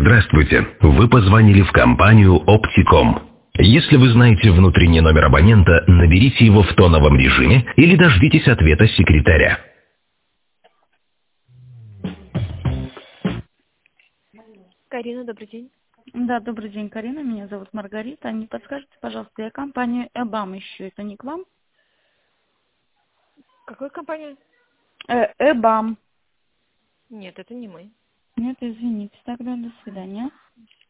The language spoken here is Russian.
Здравствуйте. Вы позвонили в компанию Opticom. Если вы знаете внутренний номер абонента, наберите его в тоновом режиме или дождитесь ответа секретаря. Карина, добрый день. Да, добрый день, Карина. Меня зовут Маргарита. Не подскажете, пожалуйста, я компанию ЭБАМ ищу. Это не к вам? Какой компания? ЭБАМ. Нет, это не мы. Нет, извините. Тогда до свидания.